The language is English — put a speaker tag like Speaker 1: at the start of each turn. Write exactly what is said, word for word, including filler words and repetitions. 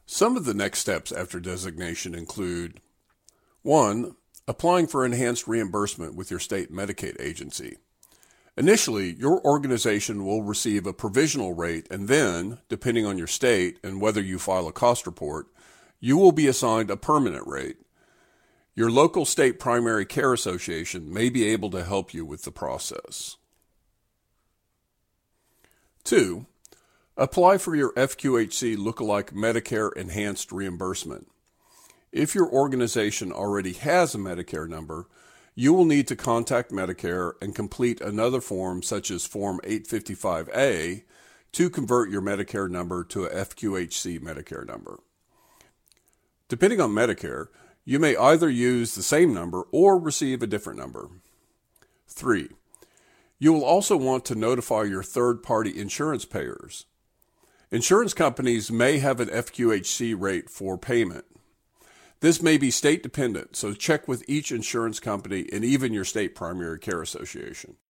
Speaker 1: Some of the next steps after designation include one. Applying for enhanced reimbursement with your state Medicaid agency. Initially, your organization will receive a provisional rate, and then, depending on your state and whether you file a cost report, you will be assigned a permanent rate. Your local state primary care association may be able to help you with the process. Two. Apply for your F Q H C Lookalike Medicare Enhanced Reimbursement. If your organization already has a Medicare number, you will need to contact Medicare and complete another form such as Form eight fifty-five A to convert your Medicare number to a F Q H C Medicare number. Depending on Medicare, you may either use the same number or receive a different number. Three. You will also want to notify your third-party insurance payers. Insurance companies may have an F Q H C rate for payment. This may be state dependent, so check with each insurance company and even your state primary care association.